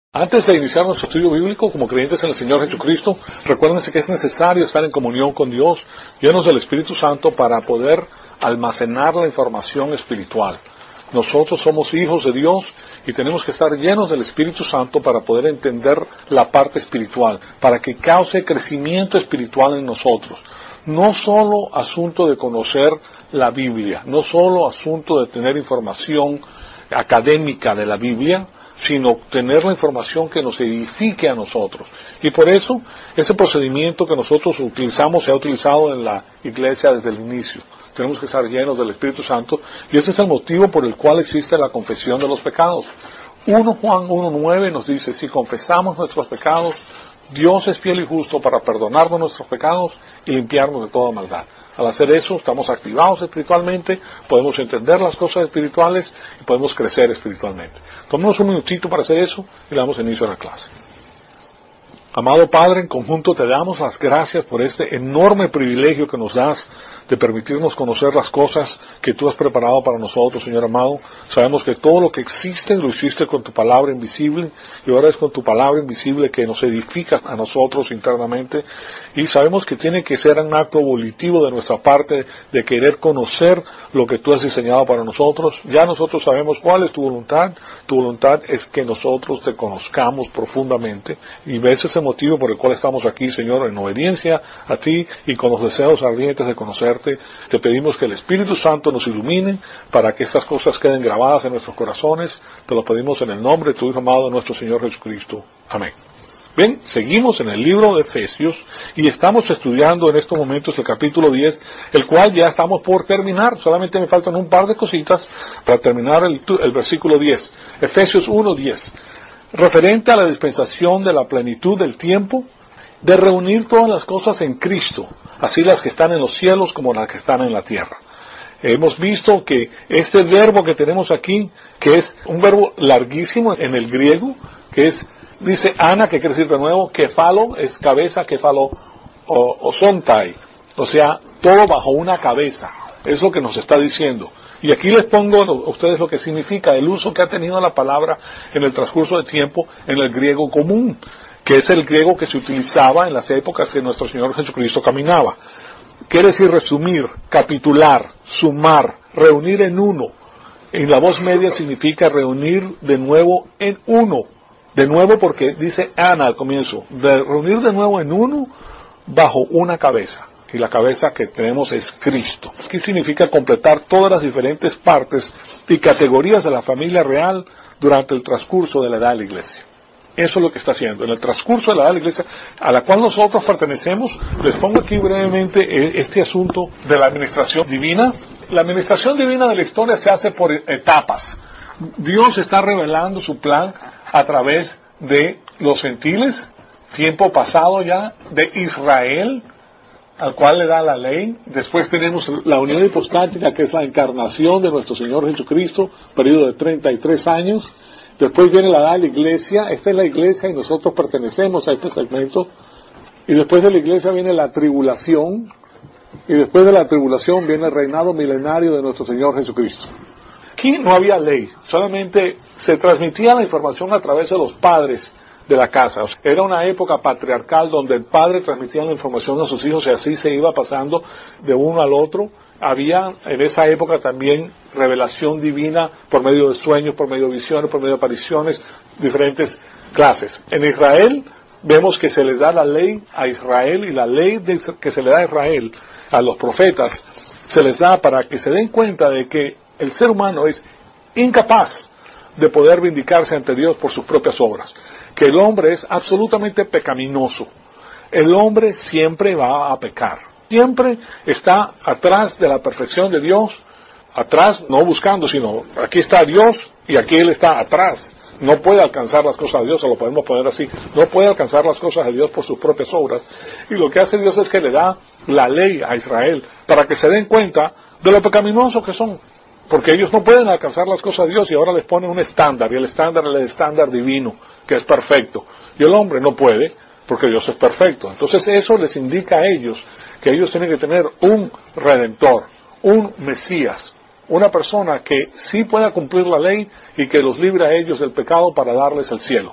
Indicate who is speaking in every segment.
Speaker 1: Antes de iniciar nuestro estudio bíblico como creyentes en el Señor Jesucristo, recuérdense que es necesario estar en comunión con Dios, llenos del Espíritu Santo para poder almacenar la información espiritual. Nosotros somos hijos de Dios y tenemos que estar llenos del Espíritu Santo para poder entender la parte espiritual, para que cause crecimiento espiritual en nosotros. No solo asunto de conocer la Biblia, no solo asunto de tener información académica de la Biblia, sino obtener la información que nos edifique a nosotros. Y por eso, ese procedimiento que nosotros utilizamos se ha utilizado en la iglesia desde el inicio. Tenemos que estar llenos del Espíritu Santo, y ese es el motivo por el cual existe la confesión de los pecados. 1 Juan 1:9 nos dice, si confesamos nuestros pecados, Dios es fiel y justo para perdonarnos nuestros pecados y limpiarnos de toda maldad. Al hacer eso, estamos activados espiritualmente, podemos entender las cosas espirituales y podemos crecer espiritualmente. Tomémonos un minutito para hacer eso y le damos inicio a la clase. Amado Padre, en conjunto te damos las gracias por este enorme privilegio que nos das de permitirnos conocer las cosas que tú has preparado para nosotros, Señor amado. Sabemos que todo lo que existe lo hiciste con tu palabra invisible, y ahora es con tu palabra invisible que nos edificas a nosotros internamente, y sabemos que tiene que ser un acto volitivo de nuestra parte de querer conocer lo que tú has diseñado para nosotros. Ya nosotros sabemos cuál es tu voluntad. Tu voluntad es que nosotros te conozcamos profundamente, y ves ese motivo por el cual estamos aquí, Señor, en obediencia a ti y con los deseos ardientes de conocerte. Te pedimos que el Espíritu Santo nos ilumine para que estas cosas queden grabadas en nuestros corazones. Te lo pedimos en el nombre de tu Hijo amado, nuestro Señor Jesucristo. Amén. Bien, seguimos en el libro de Efesios y estamos estudiando en estos momentos el capítulo 10, el cual ya estamos por terminar. Solamente me faltan un par de cositas para terminar el versículo 10. Efesios 1:10. Referente a la dispensación de la plenitud del tiempo, de reunir todas las cosas en Cristo, así las que están en los cielos como las que están en la tierra. Hemos visto que este verbo que tenemos aquí, que es un verbo larguísimo en el griego, que es, dice ana, que quiere decir de nuevo, kefalo, es cabeza, kefalo, o sontai, o sea, todo bajo una cabeza, es lo que nos está diciendo. Y aquí les pongo a ustedes lo que significa el uso que ha tenido la palabra en el transcurso del tiempo en el griego común, que es el griego que se utilizaba en las épocas que nuestro Señor Jesucristo caminaba. Quiere decir resumir, capitular, sumar, reunir en uno. En la voz media significa reunir de nuevo en uno. De nuevo porque dice ana al comienzo, de reunir de nuevo en uno bajo una cabeza. Y la cabeza que tenemos es Cristo. Aquí significa completar todas las diferentes partes y categorías de la familia real durante el transcurso de la edad de la iglesia. Eso es lo que está haciendo. En el transcurso de la edad de la iglesia, a la cual nosotros pertenecemos, les pongo aquí brevemente este asunto de la administración divina. La administración divina de la historia se hace por etapas. Dios está revelando su plan a través de los gentiles, tiempo pasado ya, de Israel, al cual le da la ley. Después tenemos la unión hipostática, que es la encarnación de nuestro Señor Jesucristo, periodo de 33 años. Después viene la edad de la iglesia, esta es la iglesia y nosotros pertenecemos a este segmento. Y después de la iglesia viene la tribulación, y después de la tribulación viene el reinado milenario de nuestro Señor Jesucristo. Aquí no había ley, solamente se transmitía la información a través de los padres de la casa. Era una época patriarcal donde el padre transmitía la información a sus hijos y así se iba pasando de uno al otro. Había en esa época también revelación divina por medio de sueños, por medio de visiones, por medio de apariciones, diferentes clases. En Israel vemos que se les da la ley a Israel, y la ley que se le da a Israel, a los profetas, se les da para que se den cuenta de que el ser humano es incapaz de poder vindicarse ante Dios por sus propias obras, que el hombre es absolutamente pecaminoso. El hombre siempre va a pecar. Siempre está atrás de la perfección de Dios, atrás, no buscando, sino aquí está Dios y aquí Él está atrás. No puede alcanzar las cosas de Dios, se lo podemos poner así, no puede alcanzar las cosas de Dios por sus propias obras. Y lo que hace Dios es que le da la ley a Israel para que se den cuenta de lo pecaminosos que son. Porque ellos no pueden alcanzar las cosas de Dios y ahora les pone un estándar, y el estándar es el estándar divino, que es perfecto. Y el hombre no puede, porque Dios es perfecto. Entonces eso les indica a ellos que ellos tienen que tener un redentor, un Mesías, una persona que sí pueda cumplir la ley y que los libre a ellos del pecado para darles el cielo.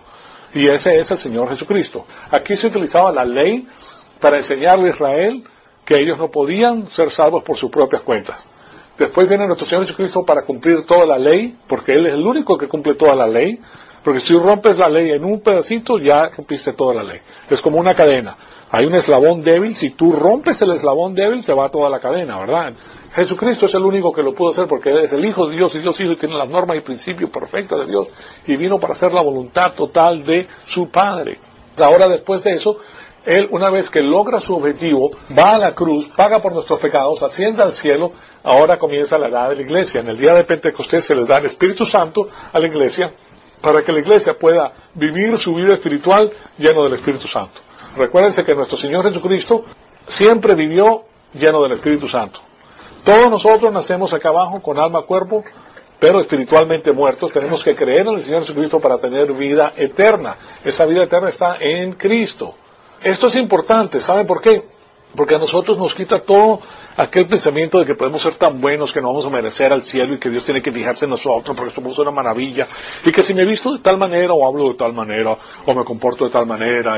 Speaker 1: y ese es el Señor Jesucristo. Aquí se utilizaba la ley para enseñarle a Israel que ellos no podían ser salvos por sus propias cuentas. Después viene nuestro Señor Jesucristo para cumplir toda la ley, porque Él es el único que cumple toda la ley, porque si rompes la ley en un pedacito, ya rompiste toda la ley. Es como una cadena. Hay un eslabón débil, si tú rompes el eslabón débil, se va toda la cadena, ¿verdad? Jesucristo es el único que lo pudo hacer porque Él es el Hijo de Dios y Dios Hijo y tiene las normas y principios perfectos de Dios y vino para hacer la voluntad total de su Padre. Ahora, después de eso, Él, una vez que logra su objetivo, va a la cruz, paga por nuestros pecados, asciende al cielo. Ahora comienza la edad de la iglesia. En el día de Pentecostés se le da el Espíritu Santo a la iglesia para que la iglesia pueda vivir su vida espiritual lleno del Espíritu Santo. Recuérdense que nuestro Señor Jesucristo siempre vivió lleno del Espíritu Santo. Todos nosotros nacemos acá abajo con alma, cuerpo, pero espiritualmente muertos. Tenemos que creer en el Señor Jesucristo para tener vida eterna. Esa vida eterna está en Cristo. Esto es importante, ¿saben por qué? Porque a nosotros nos quita todo aquel pensamiento de que podemos ser tan buenos que no vamos a merecer al cielo y que Dios tiene que fijarse en nosotros porque somos una maravilla y que si me he visto de tal manera o hablo de tal manera o me comporto de tal manera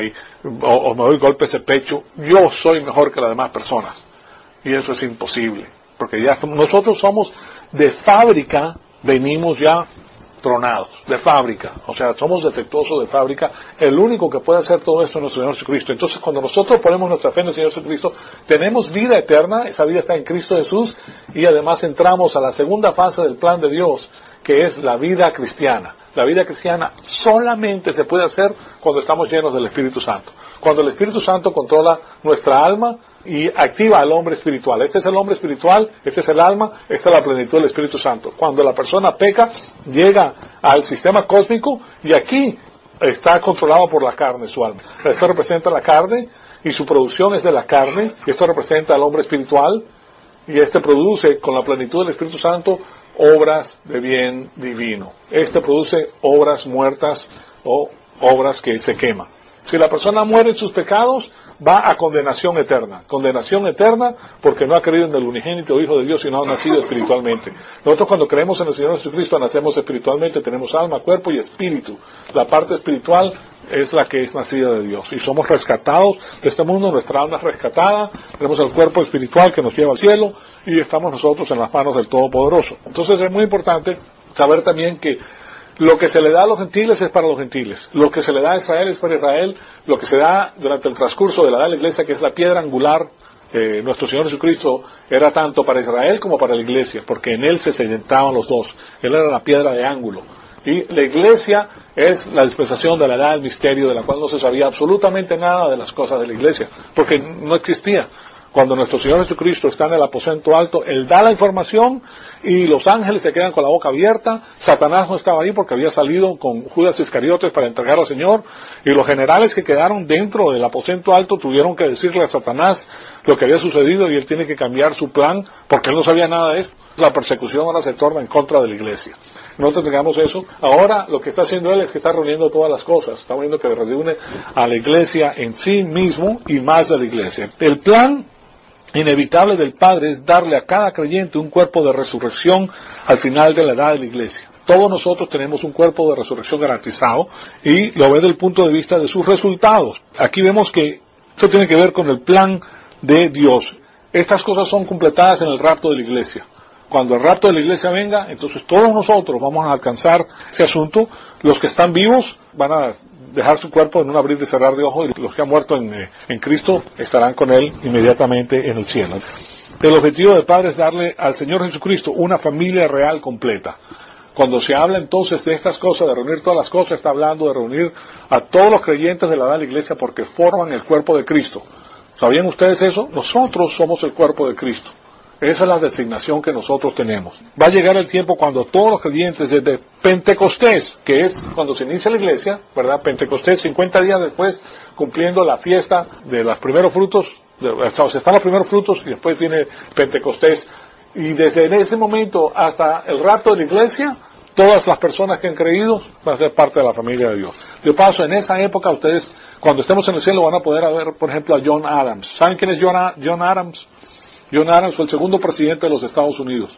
Speaker 1: o me doy golpes de pecho, yo soy mejor que las demás personas. Y eso es imposible, porque ya nosotros somos de fábrica, venimos ya tronados, de fábrica, o sea, somos defectuosos de fábrica. El único que puede hacer todo esto es nuestro Señor Jesucristo. Entonces, cuando nosotros ponemos nuestra fe en el Señor Jesucristo, tenemos vida eterna, esa vida está en Cristo Jesús, y además entramos a la segunda fase del plan de Dios, que es la vida cristiana. La vida cristiana solamente se puede hacer cuando estamos llenos del Espíritu Santo. Cuando el Espíritu Santo controla nuestra alma y activa al hombre espiritual. Este es el hombre espiritual, este es el alma, esta es la plenitud del Espíritu Santo. Cuando la persona peca, llega al sistema cósmico y aquí está controlado por la carne, su alma. Esto representa la carne y su producción es de la carne. Esto representa al hombre espiritual y este produce con la plenitud del Espíritu Santo obras de bien divino. Este produce obras muertas o obras que se queman. Si la persona muere en sus pecados, va a condenación eterna. Condenación eterna porque no ha creído en el unigénito Hijo de Dios y no ha nacido espiritualmente. Nosotros cuando creemos en el Señor Jesucristo nacemos espiritualmente, tenemos alma, cuerpo y espíritu. La parte espiritual es la que es nacida de Dios. Y somos rescatados de este mundo, nuestra alma es rescatada, tenemos el cuerpo espiritual que nos lleva al cielo y estamos nosotros en las manos del Todopoderoso. Entonces es muy importante saber también que lo que se le da a los gentiles es para los gentiles. Lo que se le da a Israel es para Israel. Lo que se da durante el transcurso de la edad de la iglesia, que es la piedra angular, nuestro Señor Jesucristo era tanto para Israel como para la iglesia, porque en Él se sentaban los dos. Él era la piedra de ángulo. Y la iglesia es la dispensación de la edad del misterio, de la cual no se sabía absolutamente nada de las cosas de la iglesia, porque no existía. Cuando nuestro Señor Jesucristo está en el aposento alto, Él da la información y los ángeles se quedan con la boca abierta. Satanás no estaba ahí porque había salido con Judas Iscariotes para entregar al Señor. Y los generales que quedaron dentro del aposento alto tuvieron que decirle a Satanás lo que había sucedido y él tiene que cambiar su plan porque él no sabía nada de esto. La persecución ahora se torna en contra de la iglesia. Nosotros tengamos eso. Ahora lo que está haciendo él es que está reuniendo todas las cosas. Está viendo que reúne a la iglesia en sí mismo y más de la iglesia. El plan inevitable del Padre es darle a cada creyente un cuerpo de resurrección al final de la edad de la iglesia. Todos nosotros tenemos un cuerpo de resurrección garantizado y lo ve desde el punto de vista de sus resultados. Aquí vemos que esto tiene que ver con el plan de Dios. Estas cosas son completadas en el rapto de la iglesia. Cuando el rapto de la iglesia venga, entonces todos nosotros vamos a alcanzar ese asunto. Los que están vivos van a dejar su cuerpo en un abrir y cerrar de ojos y los que han muerto en Cristo estarán con Él inmediatamente en el cielo. El objetivo del Padre es darle al Señor Jesucristo una familia real completa. Cuando se habla entonces de estas cosas, de reunir todas las cosas, está hablando de reunir a todos los creyentes de la edad de la iglesia porque forman el cuerpo de Cristo. ¿Sabían ustedes eso? Nosotros somos el cuerpo de Cristo. Esa es la designación que nosotros tenemos. Va a llegar el tiempo cuando todos los creyentes desde Pentecostés, que es cuando se inicia la iglesia, ¿verdad? Pentecostés, 50 días después, cumpliendo la fiesta de los primeros frutos, se están los primeros frutos y después viene Pentecostés. Y desde ese momento hasta el rapto de la iglesia, todas las personas que han creído van a ser parte de la familia de Dios. De paso, en esa época ustedes, cuando estemos en el cielo, van a poder ver, por ejemplo, a John Adams. ¿Saben quién es John Adams? John Adams fue el segundo presidente de los Estados Unidos.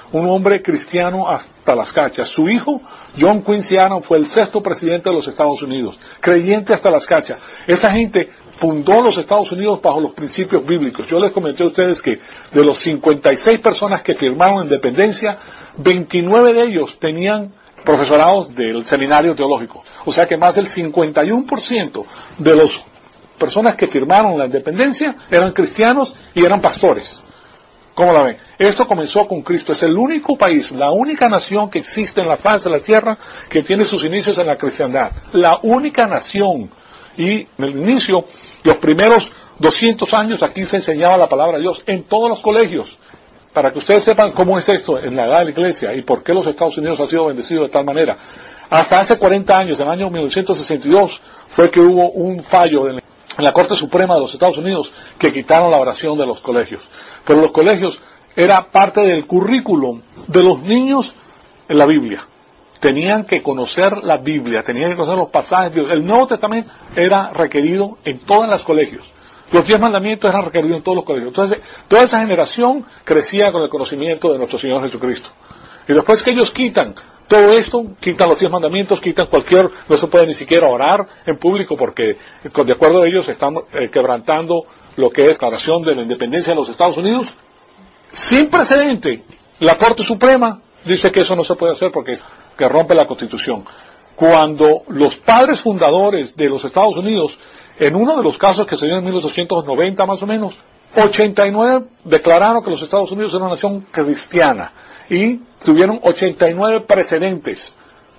Speaker 1: un hombre cristiano hasta las cachas. Su hijo, John Quincy Adams, fue el 6º presidente de los Estados Unidos, creyente hasta las cachas. Esa gente fundó los Estados Unidos bajo los principios bíblicos. Yo les comenté a ustedes que de los 56 personas que firmaron la independencia, 29 de ellos tenían profesorados del seminario teológico. O sea que más del 51% de las personas que firmaron la independencia eran cristianos y eran pastores. ¿Cómo la ven? Esto comenzó con Cristo. Es el único país, la única nación que existe en la faz de la tierra que tiene sus inicios en la cristiandad. La única nación. Y en el inicio, los primeros 200 años, aquí se enseñaba la palabra de Dios en todos los colegios. Para que ustedes sepan cómo es esto en la edad de la iglesia y por qué los Estados Unidos han sido bendecidos de tal manera. Hasta hace 40 años, en el año 1962, fue que hubo un fallo en la Corte Suprema de los Estados Unidos que quitaron la oración de los colegios. Pero los colegios era parte del currículum de los niños en la Biblia. Tenían que conocer la Biblia, tenían que conocer los pasajes bíblicos. El Nuevo Testamento era requerido en todos los colegios. Los 10 mandamientos eran requeridos en todos los colegios. Entonces, toda esa generación crecía con el conocimiento de nuestro Señor Jesucristo. Y después que ellos quitan todo esto, quitan los 10 mandamientos, quitan no se puede ni siquiera orar en público porque, de acuerdo a ellos, están quebrantando lo que es la declaración de la independencia de los Estados Unidos. Sin precedente, la Corte Suprema dice que eso no se puede hacer porque que rompe la Constitución. Cuando los padres fundadores de los Estados Unidos, en uno de los casos que se dio en 1890 más o menos, 89 declararon que los Estados Unidos eran una nación cristiana y tuvieron 89 precedentes.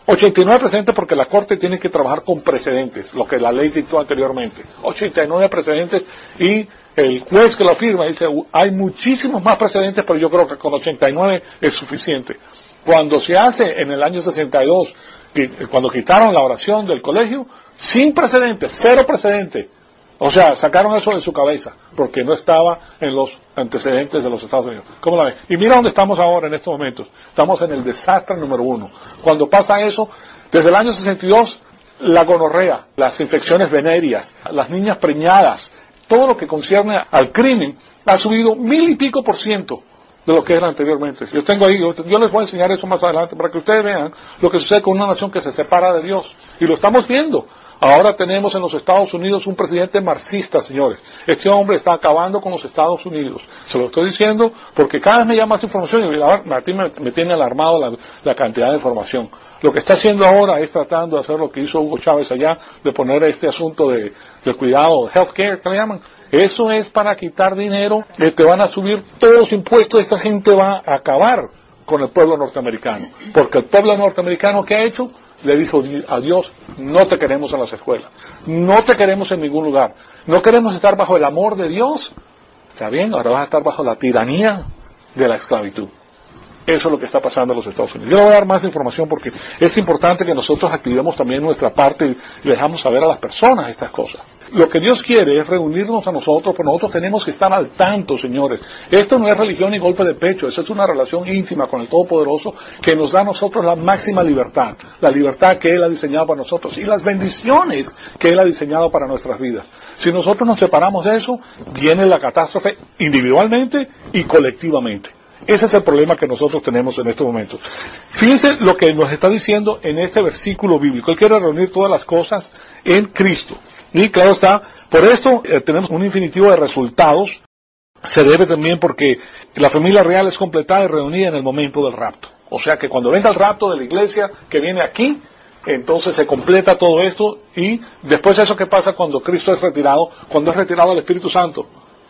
Speaker 1: 89 precedentes porque la Corte tiene que trabajar con precedentes, lo que la ley dictó anteriormente. 89 precedentes y el juez que lo firma dice, hay muchísimos más precedentes, pero yo creo que con 89 es suficiente. Cuando se hace en el año 62, cuando quitaron la oración del colegio, sin precedentes, 0 precedentes. O sea, sacaron eso de su cabeza, porque no estaba en los antecedentes de los Estados Unidos. ¿Cómo la ven? Y mira dónde estamos ahora en estos momentos. Estamos en el desastre número 1. Cuando pasa eso, desde el año 62, la gonorrea, las infecciones venéreas, las niñas preñadas, todo lo que concierne al crimen, ha subido 1000 y pico % de lo que era anteriormente. Yo tengo ahí, yo les voy a enseñar eso más adelante para que ustedes vean lo que sucede con una nación que se separa de Dios. Y lo estamos viendo. Ahora tenemos en los Estados Unidos un presidente marxista, señores. Este hombre está acabando con los Estados Unidos. Se lo estoy diciendo porque cada vez me llama más información y Martín me tiene alarmado la cantidad de información. Lo que está haciendo ahora es tratando de hacer lo que hizo Hugo Chávez allá, de poner este asunto de cuidado, healthcare, ¿qué le llaman? Eso es para quitar dinero, te van a subir todos los impuestos, esta gente va a acabar con el pueblo norteamericano. Porque el pueblo norteamericano, ¿qué ha hecho? Le dijo a Dios, no te queremos en las escuelas, no te queremos en ningún lugar, no queremos estar bajo el amor de Dios. Está bien, ahora vas a estar bajo la tiranía de la esclavitud. Eso es lo que está pasando en los Estados Unidos. Yo le voy a dar más información porque es importante que nosotros activemos también nuestra parte y le dejamos saber a las personas estas cosas. Lo que Dios quiere es reunirnos a nosotros, pero nosotros tenemos que estar al tanto, señores. Esto no es religión ni golpe de pecho, eso es una relación íntima con el Todopoderoso que nos da a nosotros la máxima libertad, la libertad que Él ha diseñado para nosotros y las bendiciones que Él ha diseñado para nuestras vidas. Si nosotros nos separamos de eso, viene la catástrofe individualmente y colectivamente. Ese es el problema que nosotros tenemos en estos momentos. Fíjense lo que nos está diciendo en este versículo bíblico. Él quiere reunir todas las cosas en Cristo. Y claro está, por esto tenemos un infinitivo de resultados. Se debe también porque la familia real es completada y reunida en el momento del rapto. O sea que cuando venga el rapto de la iglesia que viene aquí, entonces se completa todo esto y después de eso, ¿qué pasa cuando Cristo es retirado? Cuando es retirado el Espíritu Santo.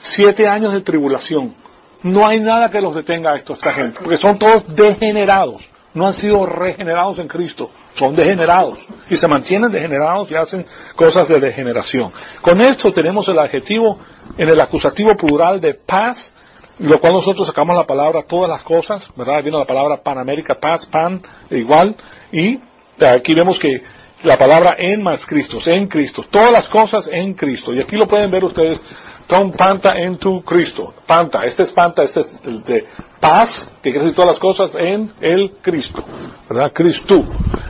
Speaker 1: 7 años de tribulación. No hay nada que los detenga a esta gente, porque son todos degenerados, no han sido regenerados en Cristo, son degenerados, y se mantienen degenerados y hacen cosas de degeneración. Con esto tenemos el adjetivo en el acusativo plural de paz, lo cual nosotros sacamos la palabra todas las cosas, ¿verdad? Viene la palabra Panamérica, paz, pan, igual, y aquí vemos que la palabra en más Cristo, en Cristo, todas las cosas en Cristo, y aquí lo pueden ver ustedes. Tom panta en tu Cristo. Panta, este es el de paz, que quiere decir todas las cosas en el Cristo. ¿Verdad? Cristo.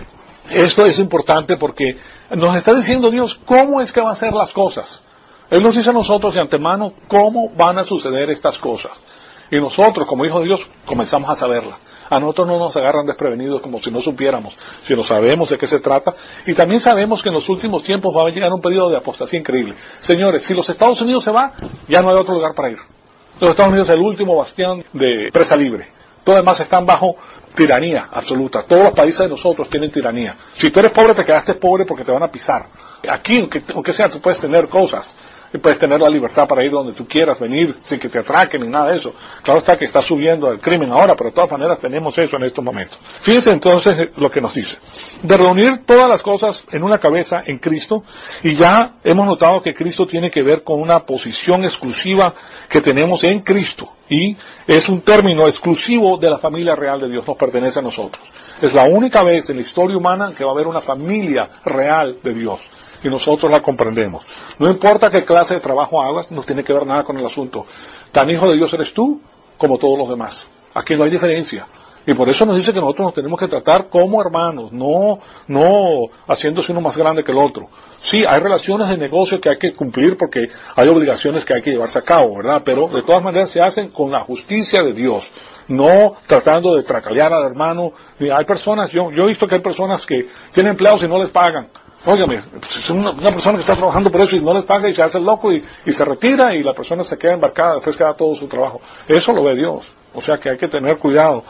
Speaker 1: Esto es importante porque nos está diciendo Dios cómo es que va a hacer las cosas. Él nos dice a nosotros de antemano cómo van a suceder estas cosas. Y nosotros, como hijos de Dios, comenzamos a saberla. A nosotros no nos agarran desprevenidos como si no supiéramos, sino sabemos de qué se trata. Y también sabemos que en los últimos tiempos va a llegar un periodo de apostasía increíble. Señores, si los Estados Unidos se va, ya no hay otro lugar para ir. Los Estados Unidos es el último bastión de presa libre. Todos demás están bajo tiranía absoluta. Todos los países de nosotros tienen tiranía. Si tú eres pobre, te quedaste pobre porque te van a pisar. Aquí, aunque sea, tú puedes tener cosas. Y puedes tener la libertad para ir donde tú quieras, venir sin que te atraquen ni nada de eso. Claro está que está subiendo el crimen ahora, pero de todas maneras tenemos eso en estos momentos. Fíjense entonces lo que nos dice. De reunir todas las cosas en una cabeza en Cristo, y ya hemos notado que Cristo tiene que ver con una posición exclusiva que tenemos en Cristo. Y es un término exclusivo de la familia real de Dios, nos pertenece a nosotros. Es la única vez en la historia humana que va a haber una familia real de Dios. Y nosotros la comprendemos. No importa qué clase de trabajo hagas, no tiene que ver nada con el asunto. Tan hijo de Dios eres tú como todos los demás. Aquí no hay diferencia. Y por eso nos dice que nosotros nos tenemos que tratar como hermanos, no haciéndose uno más grande que el otro. Sí, hay relaciones de negocio que hay que cumplir porque hay obligaciones que hay que llevarse a cabo, ¿verdad? Pero de todas maneras se hacen con la justicia de Dios. No tratando de tracalear al hermano. Hay personas, yo he visto que hay personas que tienen empleados y no les pagan. Óigame, es una persona que está trabajando por eso y no les paga y se hace el loco y se retira y la persona se queda embarcada, después queda todo su trabajo. Eso lo ve Dios. O sea que hay que tener cuidado.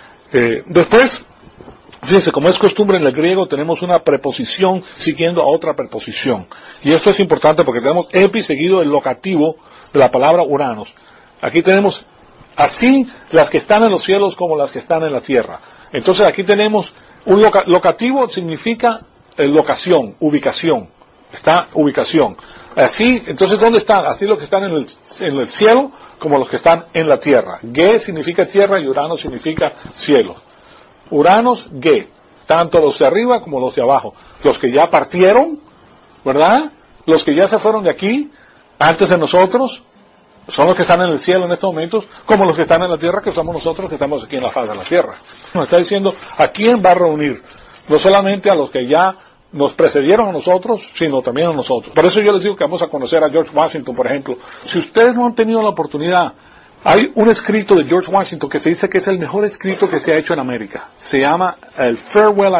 Speaker 1: Después, fíjense, como es costumbre en el griego, tenemos una preposición siguiendo a otra preposición. Y esto es importante porque tenemos epi seguido el locativo de la palabra uranos. Aquí tenemos así las que están en los cielos como las que están en la tierra. Entonces aquí tenemos un locativo, significa locación, ubicación. Está ubicación. Así, entonces, ¿dónde están? Así los que están en el cielo como los que están en la tierra. Ge significa tierra y Uranos significa cielo. Uranos, Ge. Tanto los de arriba como los de abajo. Los que ya partieron, ¿verdad? Los que ya se fueron de aquí, antes de nosotros, son los que están en el cielo en estos momentos, como los que están en la tierra, que somos nosotros que estamos aquí en la faz de la tierra. Nos está diciendo, ¿a quién va a reunir? No solamente a los que ya nos precedieron a nosotros, sino también a nosotros. Por eso yo les digo que vamos a conocer a George Washington, por ejemplo. Si ustedes no han tenido la oportunidad, hay un escrito de George Washington que se dice que es el mejor escrito que se ha hecho en América. Se llama el Farewell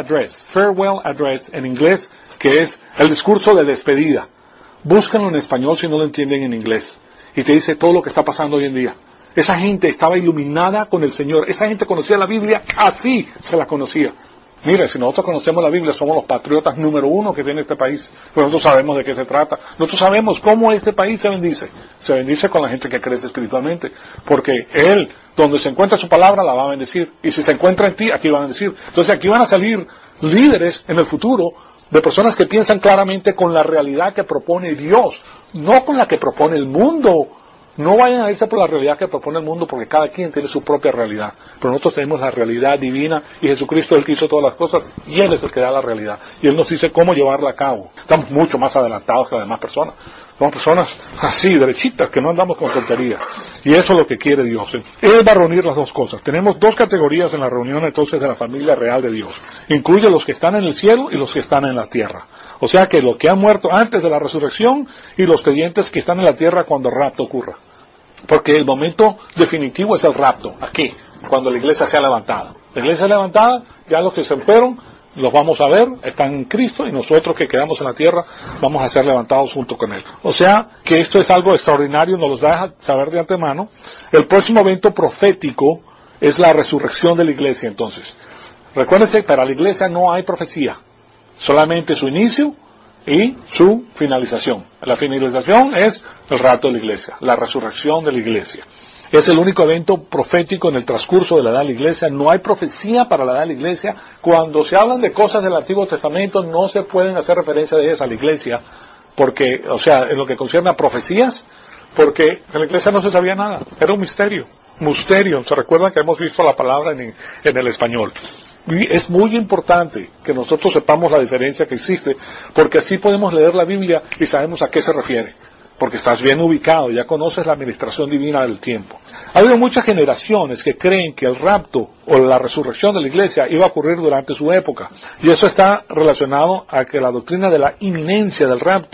Speaker 1: Address en inglés, que es el discurso de despedida. Búscanlo en español si no lo entienden en inglés. Y te dice todo lo que está pasando hoy en día. Esa gente estaba iluminada con el Señor. Esa gente conocía la Biblia, así se la conocía. Mire, si nosotros conocemos la Biblia, somos los patriotas número uno que tiene este país. Pues nosotros sabemos de qué se trata. Nosotros sabemos cómo este país se bendice. Se bendice con la gente que crece espiritualmente. Porque Él, donde se encuentra su palabra, la va a bendecir. Y si se encuentra en ti, aquí va a bendecir. Entonces aquí van a salir líderes en el futuro de personas que piensan claramente con la realidad que propone Dios, no con la que propone el mundo. No vayan a irse por la realidad que propone el mundo, porque cada quien tiene su propia realidad. Pero nosotros tenemos la realidad divina, y Jesucristo es el que hizo todas las cosas, y Él es el que da la realidad. Y Él nos dice cómo llevarla a cabo. Estamos mucho más adelantados que las demás personas. Somos personas así, derechitas, que no andamos con tonterías. Y eso es lo que quiere Dios. Él va a reunir las dos cosas. Tenemos dos categorías en la reunión entonces de la familia real de Dios. Incluye los que están en el cielo y los que están en la tierra. O sea que los que han muerto antes de la resurrección y los creyentes que están en la tierra cuando el rapto ocurra. Porque el momento definitivo es el rapto, aquí, cuando la iglesia sea levantada. La iglesia levantada, ya los que se fueron, los vamos a ver, están en Cristo, y nosotros que quedamos en la tierra, vamos a ser levantados junto con Él. O sea, que esto es algo extraordinario, nos los deja saber de antemano. El próximo evento profético es la resurrección de la iglesia, entonces. Recuérdense, para la iglesia no hay profecía, solamente su inicio y su finalización. La finalización es el rapto de la iglesia, la resurrección de la iglesia. Es el único evento profético en el transcurso de la edad de la iglesia. No hay profecía para la edad de la iglesia. Cuando se hablan de cosas del Antiguo Testamento, no se pueden hacer referencia de ellas a la iglesia, porque, o sea, en lo que concierne a profecías, porque en la iglesia no se sabía nada. Era un misterio. Misterio. ¿Se recuerdan que hemos visto la palabra en el español? Y es muy importante que nosotros sepamos la diferencia que existe, porque así podemos leer la Biblia y sabemos a qué se refiere. Porque estás bien ubicado, ya conoces la administración divina del tiempo. Ha habido muchas generaciones que creen que el rapto o la resurrección de la iglesia iba a ocurrir durante su época. Y eso está relacionado a que la doctrina de la inminencia del rapto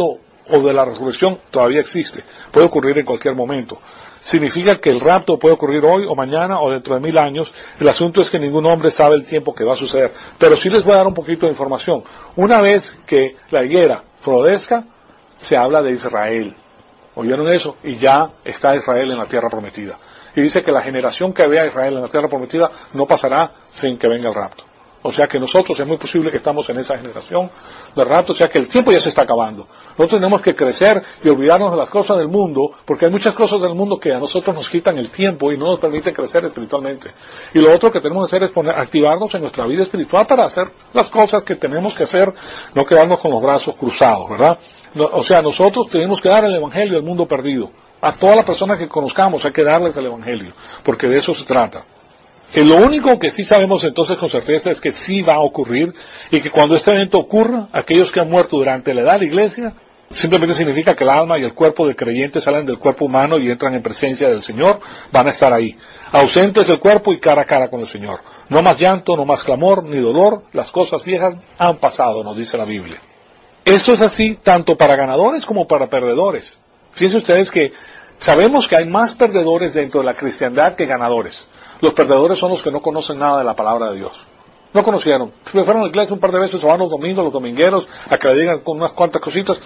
Speaker 1: o de la resurrección todavía existe. Puede ocurrir en cualquier momento. Significa que el rapto puede ocurrir hoy o mañana o dentro de 1000 años. El asunto es que ningún hombre sabe el tiempo que va a suceder. Pero sí les voy a dar un poquito de información. Una vez que la higuera florezca, se habla de Israel. ¿Oyeron eso? Y ya está Israel en la tierra prometida. Y dice que la generación que vea a Israel en la tierra prometida no pasará sin que venga el rapto. O sea que nosotros es muy posible que estamos en esa generación del rapto, o sea que el tiempo ya se está acabando. Nosotros tenemos que crecer y olvidarnos de las cosas del mundo, porque hay muchas cosas del mundo que a nosotros nos quitan el tiempo y no nos permiten crecer espiritualmente. Y lo otro que tenemos que hacer es activarnos en nuestra vida espiritual para hacer las cosas que tenemos que hacer, no quedarnos con los brazos cruzados, ¿verdad? O sea, nosotros tenemos que dar el evangelio al mundo perdido. A todas las personas que conozcamos hay que darles el evangelio, porque de eso se trata. Lo único que sí sabemos entonces con certeza es que sí va a ocurrir y que cuando este evento ocurra, aquellos que han muerto durante la edad de la iglesia, simplemente significa que el alma y el cuerpo del creyente salen del cuerpo humano y entran en presencia del Señor, van a estar ahí, ausentes del cuerpo y cara a cara con el Señor. No más llanto, no más clamor, ni dolor, las cosas viejas han pasado, nos dice la Biblia. Esto es así tanto para ganadores como para perdedores. Fíjense ustedes que sabemos que hay más perdedores dentro de la cristiandad que ganadores. Los perdedores son los que no conocen nada de la palabra de Dios. No conocieron. Fueron a la iglesia un par de veces, o van los domingos, los domingueros, a que le digan con unas cuantas cositas,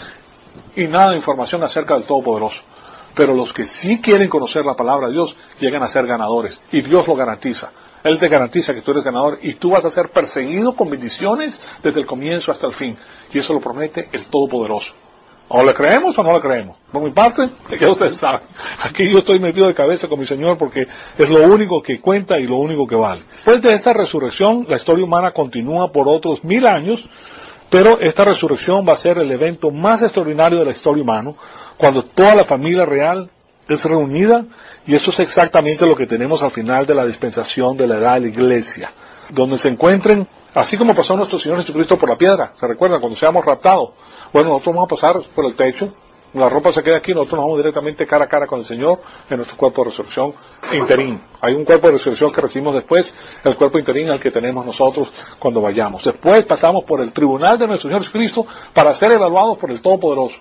Speaker 1: y nada de información acerca del Todopoderoso. Pero los que sí quieren conocer la palabra de Dios, llegan a ser ganadores. Y Dios lo garantiza. Él te garantiza que tú eres ganador, y tú vas a ser perseguido con bendiciones desde el comienzo hasta el fin. Y eso lo promete el Todopoderoso. ¿O le creemos o no le creemos? Por mi parte, ya ustedes saben. Aquí yo estoy metido de cabeza con mi Señor porque es lo único que cuenta y lo único que vale. Después de esta resurrección, la historia humana continúa por otros 1000 años, pero esta resurrección va a ser el evento más extraordinario de la historia humana, cuando toda la familia real es reunida, y eso es exactamente lo que tenemos al final de la dispensación de la edad de la iglesia, donde se encuentren, así como pasó nuestro Señor Jesucristo por la piedra, ¿se recuerdan? Cuando seamos raptados. Bueno, nosotros vamos a pasar por el techo, la ropa se queda aquí, nosotros nos vamos directamente cara a cara con el Señor en nuestro cuerpo de resurrección interín. Hay un cuerpo de resurrección que recibimos después, el cuerpo interín al que tenemos nosotros cuando vayamos. Después pasamos por el tribunal de nuestro Señor Jesucristo para ser evaluados por el Todopoderoso.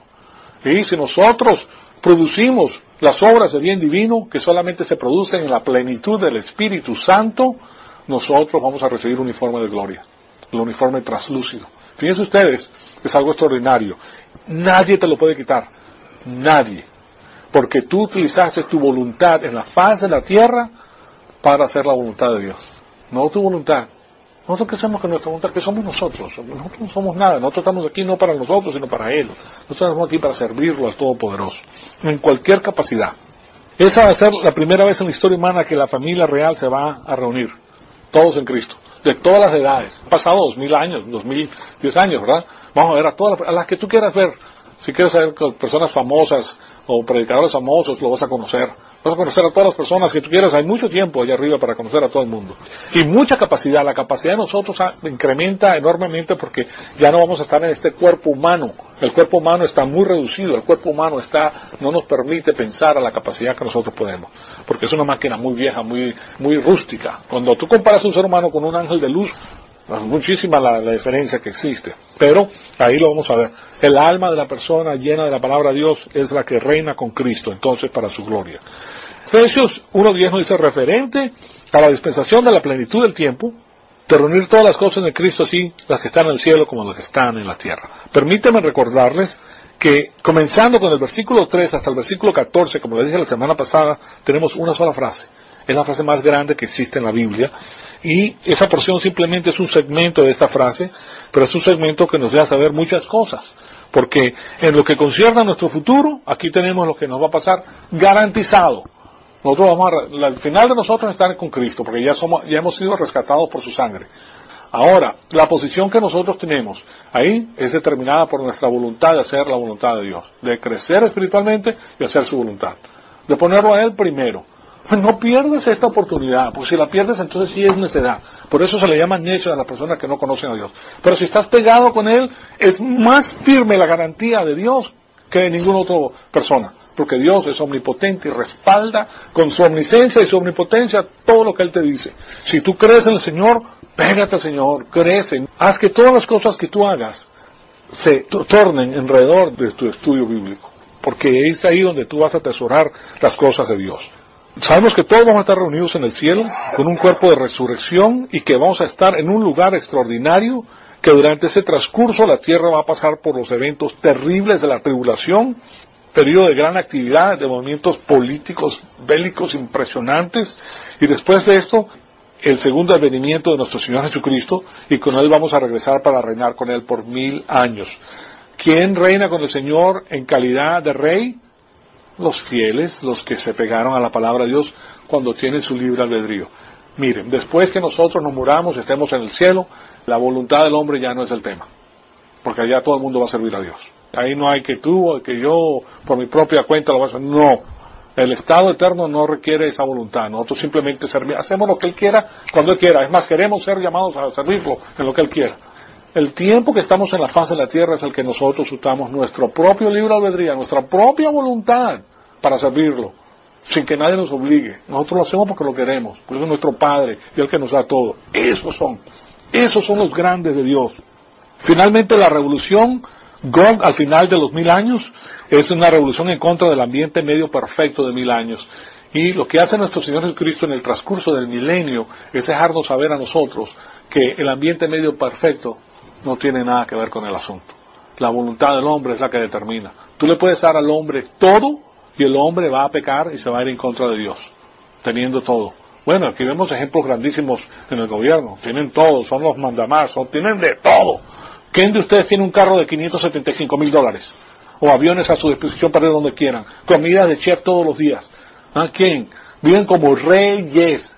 Speaker 1: Y si nosotros producimos las obras de bien divino que solamente se producen en la plenitud del Espíritu Santo, nosotros vamos a recibir un uniforme de gloria, el uniforme translúcido. Fíjense ustedes, es algo extraordinario. Nadie te lo puede quitar. Nadie. Porque tú utilizaste tu voluntad en la faz de la tierra para hacer la voluntad de Dios. No tu voluntad. Nosotros pensamos que nuestra voluntad, que somos nosotros. Nosotros no somos nada. Nosotros estamos aquí no para nosotros, sino para Él. Nosotros estamos aquí para servirlo al Todopoderoso. En cualquier capacidad. Esa va a ser la primera vez en la historia humana que la familia real se va a reunir. Todos en Cristo. De todas las edades. Han pasado 2000 años, 2010 años, ¿verdad? Vamos a ver a todas a las que tú quieras ver. Si quieres saber con personas famosas o predicadores famosos, lo vas a conocer. Vas a conocer a todas las personas que tú quieras. Hay mucho tiempo allá arriba para conocer a todo el mundo. Y mucha capacidad. La capacidad de nosotros incrementa enormemente porque ya no vamos a estar en este cuerpo humano. El cuerpo humano está muy reducido. El cuerpo humano no nos permite pensar a la capacidad que nosotros podemos. Porque es una máquina muy vieja, muy rústica. Cuando tú comparas un ser humano con un ángel de luz, es muchísima la diferencia que existe. Pero ahí lo vamos a ver. El alma de la persona llena de la palabra de Dios es la que reina con Cristo, entonces para su gloria. Efesios 1:10 nos dice, referente a la dispensación de la plenitud del tiempo, de reunir todas las cosas en Cristo, así las que están en el cielo como las que están en la tierra. Permíteme recordarles que comenzando con el versículo 3 hasta el versículo 14, como les dije la semana pasada, tenemos una sola frase. Es la frase más grande que existe en la Biblia. Y esa porción simplemente es un segmento de esta frase, pero es un segmento que nos deja saber muchas cosas. Porque en lo que concierne a nuestro futuro, aquí tenemos lo que nos va a pasar garantizado. Nosotros al final de nosotros estar con Cristo, porque ya hemos sido rescatados por su sangre. Ahora, la posición que nosotros tenemos ahí es determinada por nuestra voluntad de hacer la voluntad de Dios, de crecer espiritualmente y hacer su voluntad, de ponerlo a Él primero. Pues no pierdas esta oportunidad, porque si la pierdes entonces sí es necedad. Por eso se le llama necio a las personas que no conocen a Dios. Pero si estás pegado con Él, es más firme la garantía de Dios que de ninguna otra persona. Porque Dios es omnipotente y respalda con su omnisciencia y su omnipotencia todo lo que Él te dice. Si tú crees en el Señor, pégate al Señor, crece. Haz que todas las cosas que tú hagas se tornen alrededor de tu estudio bíblico, porque es ahí donde tú vas a atesorar las cosas de Dios. Sabemos que todos vamos a estar reunidos en el cielo con un cuerpo de resurrección y que vamos a estar en un lugar extraordinario, que durante ese transcurso la tierra va a pasar por los eventos terribles de la tribulación, periodo de gran actividad, de movimientos políticos, bélicos impresionantes, y después de esto, el segundo advenimiento de nuestro Señor Jesucristo, y con Él vamos a regresar para reinar con Él por 1000 años. ¿Quién reina con el Señor en calidad de rey? Los fieles, los que se pegaron a la palabra de Dios cuando tienen su libre albedrío. Miren, después que nosotros nos muramos, estemos en el cielo, la voluntad del hombre ya no es el tema, porque allá todo el mundo va a servir a Dios. Ahí no hay que tú o que yo por mi propia cuenta lo voy a hacer. No, el estado eterno no requiere esa voluntad. Nosotros simplemente hacemos lo que Él quiera cuando Él quiera. Es más, queremos ser llamados a servirlo en lo que Él quiera. El tiempo que estamos en la faz de la tierra es el que nosotros usamos nuestro propio libre albedrío, nuestra propia voluntad para servirlo, sin que nadie nos obligue. Nosotros lo hacemos porque lo queremos, porque es nuestro Padre y el que nos da todo. Esos son los grandes de Dios. Finalmente, la revolución Gog al final de los 1000 años es una revolución en contra del ambiente medio perfecto de 1000 años. Y lo que hace nuestro Señor Jesucristo en el transcurso del milenio es dejarnos saber a nosotros que el ambiente medio perfecto no tiene nada que ver con el asunto. La voluntad del hombre es la que determina. Tú le puedes dar al hombre todo y el hombre va a pecar y se va a ir en contra de Dios, teniendo todo. Bueno, aquí vemos ejemplos grandísimos en el gobierno. Tienen todo, son los mandamás, tienen de todo. ¿Quién de ustedes tiene un carro de $575,000? O aviones a su disposición para ir donde quieran. Comida de chef todos los días. ¿Ah? ¿Quién? Viven como reyes.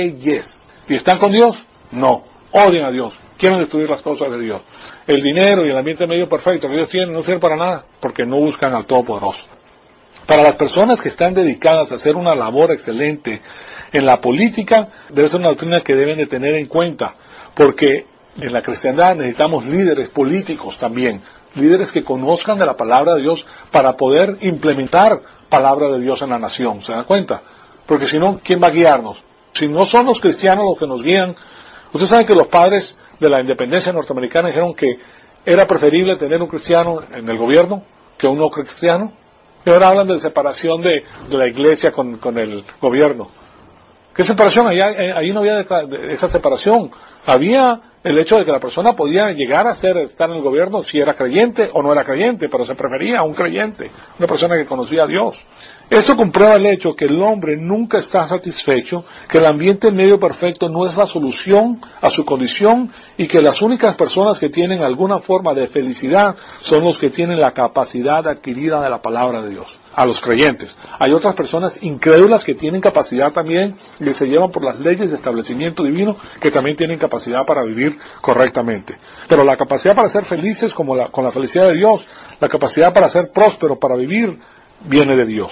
Speaker 1: ¿Y están con Dios? No. Odian a Dios. Quieren destruir las cosas de Dios. El dinero y el ambiente medio perfecto que Dios tiene no sirve para nada, porque no buscan al Todopoderoso. Para las personas que están dedicadas a hacer una labor excelente en la política, debe ser una doctrina que deben de tener en cuenta, porque en la cristiandad necesitamos líderes políticos también, líderes que conozcan de la palabra de Dios para poder implementar palabra de Dios en la nación, ¿se dan cuenta? Porque si no, ¿quién va a guiarnos? Si no son los cristianos los que nos guían. Ustedes saben que los padres de la independencia norteamericana dijeron que era preferible tener un cristiano en el gobierno que un no cristiano. Y ahora hablan de separación de la iglesia con el gobierno. ¿Qué separación? Ahí no había esa separación. Había el hecho de que la persona podía llegar a estar en el gobierno si era creyente o no era creyente, pero se prefería a un creyente, una persona que conocía a Dios. Eso comprueba el hecho que el hombre nunca está satisfecho, que el ambiente medio perfecto no es la solución a su condición y que las únicas personas que tienen alguna forma de felicidad son los que tienen la capacidad adquirida de la palabra de Dios, a los creyentes. Hay otras personas incrédulas que tienen capacidad también y que se llevan por las leyes de establecimiento divino, que también tienen capacidad para vivir correctamente. Pero la capacidad para ser felices con la felicidad de Dios, la capacidad para ser próspero, para vivir, viene de Dios.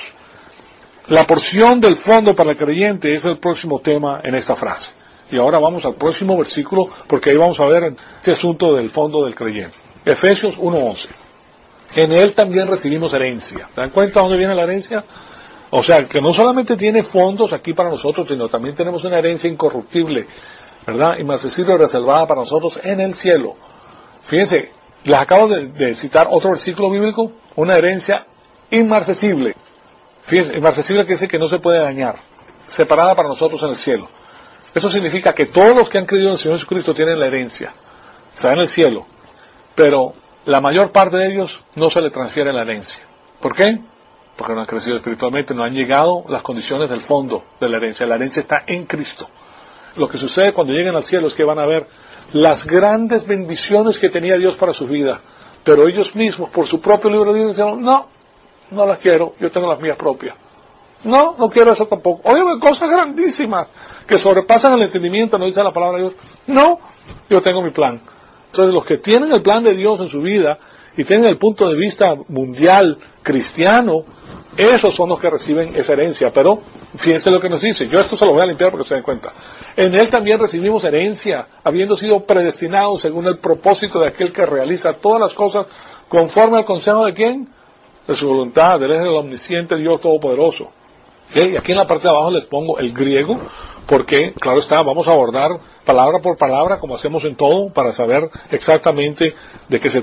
Speaker 1: La porción del fondo para el creyente es el próximo tema en esta frase. Y ahora vamos al próximo versículo, porque ahí vamos a ver este asunto del fondo del creyente. Efesios 1:11. En él también recibimos herencia. ¿Se dan cuenta dónde viene la herencia? O sea, que no solamente tiene fondos aquí para nosotros, sino también tenemos una herencia incorruptible, ¿verdad? Inmarcesible, reservada para nosotros en el cielo. Fíjense, les acabo de citar otro versículo bíblico, una herencia inmarcesible. Fíjense, inmarcesible quiere decir que no se puede dañar, separada para nosotros en el cielo. Eso significa que todos los que han creído en el Señor Jesucristo tienen la herencia, está en el cielo, pero la mayor parte de ellos no se le transfiere la herencia. ¿Por qué? Porque no han crecido espiritualmente, no han llegado las condiciones del fondo de la herencia. La herencia está en Cristo. Lo que sucede cuando lleguen al cielo es que van a ver las grandes bendiciones que tenía Dios para su vida, pero ellos mismos, por su propio libre albedrío, dijeron, no las quiero, yo tengo las mías propias. No quiero eso tampoco. Oye, cosas grandísimas que sobrepasan el entendimiento, nos dice la palabra de Dios. No, yo tengo mi plan. Entonces, los que tienen el plan de Dios en su vida y tienen el punto de vista mundial cristiano, esos son los que reciben esa herencia. Pero fíjense lo que nos dice. Yo esto se lo voy a limpiar porque se den cuenta. En él también recibimos herencia, habiendo sido predestinados según el propósito de aquel que realiza todas las cosas conforme al consejo de ¿quién? De su voluntad. Él es el omnisciente Dios Todopoderoso. ¿Okay? Y aquí en la parte de abajo les pongo el griego, porque, claro está, vamos a abordar palabra por palabra, como hacemos en todo, para saber exactamente de qué se trata.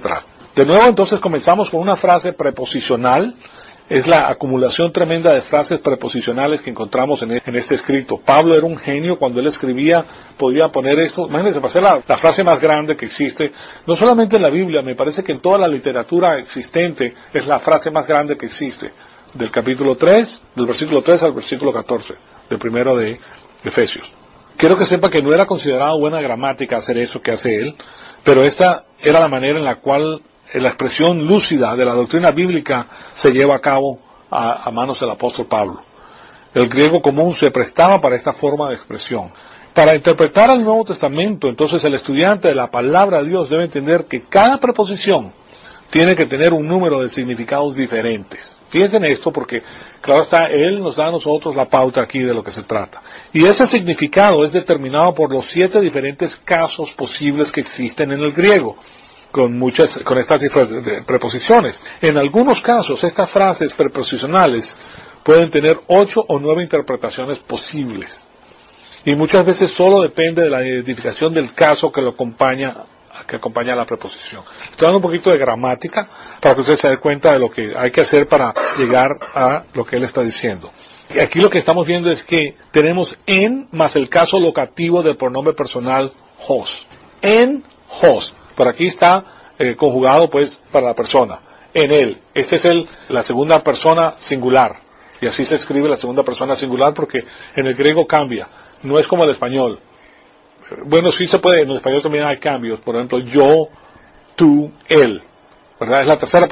Speaker 1: De nuevo, entonces, comenzamos con una frase preposicional. Es la acumulación tremenda de frases preposicionales que encontramos en este escrito. Pablo era un genio. Cuando él escribía, podía poner esto. Imagínense, para ser la frase más grande que existe, no solamente en la Biblia, me parece que en toda la literatura existente es la frase más grande que existe. Del capítulo 3, del versículo 3 al versículo 14, del primero de Efesios. Quiero que sepa que no era considerado buena gramática hacer eso que hace él, pero esta era la manera en la cual la expresión lúcida de la doctrina bíblica se lleva a cabo a manos del apóstol Pablo. El griego común se prestaba para esta forma de expresión. Para interpretar el Nuevo Testamento, entonces el estudiante de la palabra de Dios debe entender que cada preposición tiene que tener un número de significados diferentes. Fíjense en esto porque, claro está, él nos da a nosotros la pauta aquí de lo que se trata. Y ese significado es determinado por los 7 diferentes casos posibles que existen en el griego, con estas preposiciones. En algunos casos, estas frases preposicionales pueden tener 8 o 9 interpretaciones posibles. Y muchas veces solo depende de la identificación del caso que acompaña a la preposición. Estoy dando un poquito de gramática para que usted se dé cuenta de lo que hay que hacer para llegar a lo que él está diciendo. Y aquí lo que estamos viendo es que tenemos en más el caso locativo del pronombre personal hos. En hos. Por aquí está conjugado pues para la persona. En él. Este es la segunda persona singular. Y así se escribe la segunda persona singular porque en el griego cambia. No es como el español. Bueno, sí se puede, en el español también hay cambios. Por ejemplo, yo, tú, él. ¿Verdad? Es la tercera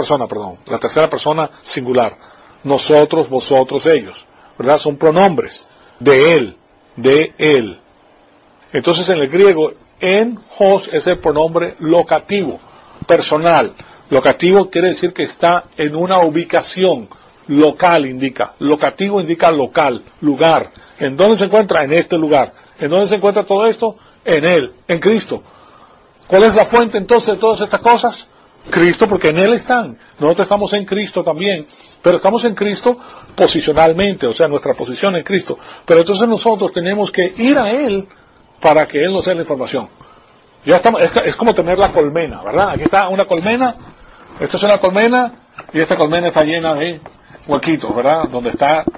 Speaker 1: persona singular. Nosotros, vosotros, ellos. ¿Verdad? Son pronombres. De él, de él. Entonces en el griego, en hos es el pronombre locativo, personal. Locativo quiere decir que está en una ubicación. Local indica. Locativo indica local, lugar. ¿En dónde se encuentra? En este lugar. ¿En dónde se encuentra todo esto? En Él, en Cristo. ¿Cuál es la fuente entonces de todas estas cosas? Cristo, porque en Él están. Nosotros estamos en Cristo también, pero estamos en Cristo posicionalmente, o sea, nuestra posición en Cristo. Pero entonces nosotros tenemos que ir a Él para que Él nos dé la información. Ya estamos, es como tener la colmena, ¿verdad? Aquí está una colmena, esta es una colmena, y esta colmena está llena de huequitos, ¿verdad? Donde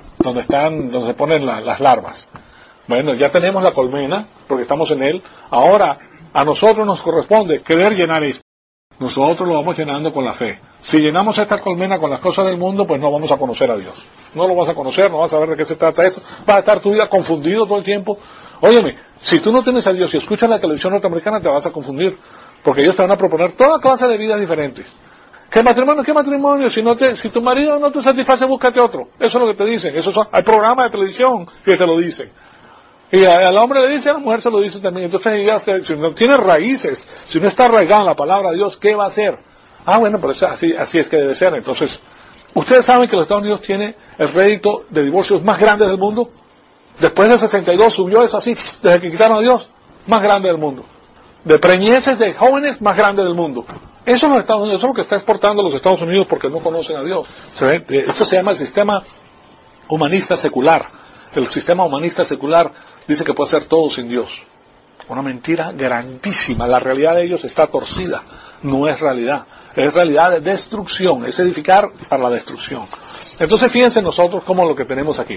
Speaker 1: se ponen las larvas. Bueno, ya tenemos la colmena, porque estamos en él. Ahora, a nosotros nos corresponde querer llenar esto. Nosotros lo vamos llenando con la fe. Si llenamos esta colmena con las cosas del mundo, pues no vamos a conocer a Dios. No lo vas a conocer, no vas a saber de qué se trata esto. Va a estar tu vida confundido todo el tiempo. Óyeme, si tú no tienes a Dios y escuchas la televisión norteamericana, te vas a confundir. Porque ellos te van a proponer toda clase de vidas diferentes. ¿Qué matrimonio? ¿Qué matrimonio? Si tu marido no te satisface, búscate otro. Eso es lo que te dicen. Hay programas de televisión que te lo dicen. Y al hombre le dice, a la mujer se lo dice también. Entonces, si no tiene raíces, si no está arraigada en la palabra de Dios, ¿qué va a hacer? Bueno, pero así es que debe ser. Entonces, ustedes saben que los Estados Unidos tiene el rédito de divorcios más grande del mundo. Después del 62 subió eso así, desde que quitaron a Dios, más grande del mundo. De preñeces de jóvenes, más grande del mundo. Eso es los Estados Unidos, eso es lo que está exportando los Estados Unidos porque no conocen a Dios. Eso se llama el sistema humanista secular. El sistema humanista secular dice que puede ser todo sin Dios. Una mentira grandísima. La realidad de ellos está torcida. No es realidad. Es realidad de destrucción. Es edificar para la destrucción. Entonces fíjense nosotros cómo lo que tenemos aquí.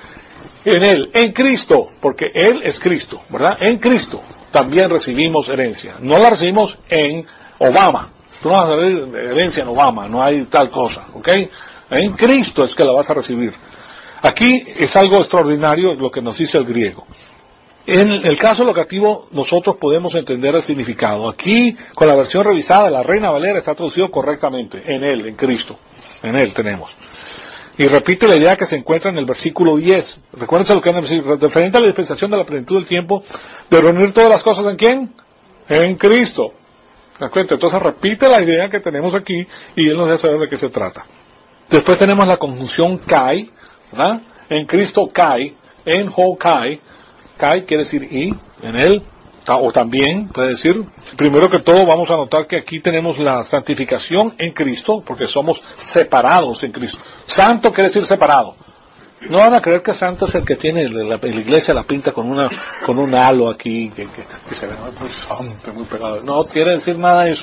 Speaker 1: En Él, en Cristo, porque Él es Cristo, ¿verdad? En Cristo también recibimos herencia. No la recibimos en Obama. Tú no vas a recibir herencia en Obama. No hay tal cosa, ¿ok? En Cristo es que la vas a recibir. Aquí es algo extraordinario lo que nos dice el griego. En el caso locativo nosotros podemos entender el significado. Aquí, con la versión revisada de la Reina Valera, está traducido correctamente. En Él, en Cristo. En Él tenemos. Y repite la idea que se encuentra en el versículo 10. Recuérdense lo que han dicho, referente a la dispensación de la plenitud del tiempo, de reunir todas las cosas ¿en quién? En Cristo. ¿De acuerdo? Entonces repite la idea que tenemos aquí y Él nos deja saber de qué se trata. Después tenemos la conjunción kai, ¿verdad? En Cristo kai, en ho kai. Kai quiere decir y, en Él, o también puede decir. Primero que todo vamos a notar que aquí tenemos la santificación en Cristo, porque somos separados en Cristo. Santo quiere decir separado. No van a creer que santo es el que tiene la iglesia la pinta con un halo aquí que se ve muy santo, muy pegado. No quiere decir nada de eso.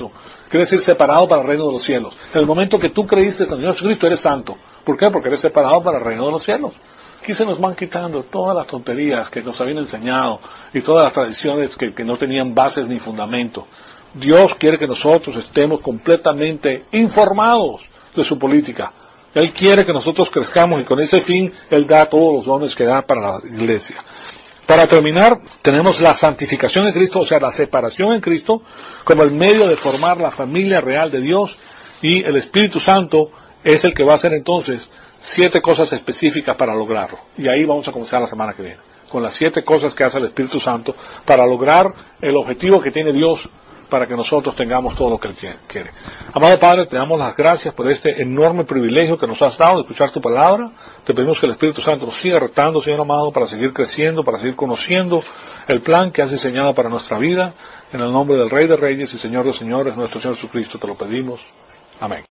Speaker 1: quiere decir separado para el reino de los cielos. En el momento que tú creíste en el Señor Jesucristo, eres santo. ¿Por qué? Porque eres separado para el reino de los cielos. Aquí se nos van quitando todas las tonterías que nos habían enseñado y todas las tradiciones que no tenían bases ni fundamento. Dios quiere que nosotros estemos completamente informados de su política. Él quiere que nosotros crezcamos y con ese fin Él da todos los dones que da para la iglesia. Para terminar, tenemos la santificación en Cristo, o sea, la separación en Cristo, como el medio de formar la familia real de Dios, y el Espíritu Santo es el que va a hacer entonces 7 cosas específicas para lograrlo. Y ahí vamos a comenzar la semana que viene, con las 7 cosas que hace el Espíritu Santo para lograr el objetivo que tiene Dios para que nosotros tengamos todo lo que Él quiere. Amado Padre, te damos las gracias por este enorme privilegio que nos has dado de escuchar tu palabra. Te pedimos que el Espíritu Santo nos siga retando, Señor amado, para seguir creciendo, para seguir conociendo el plan que has diseñado para nuestra vida. En el nombre del Rey de Reyes y Señor de Señores, nuestro Señor Jesucristo, te lo pedimos. Amén.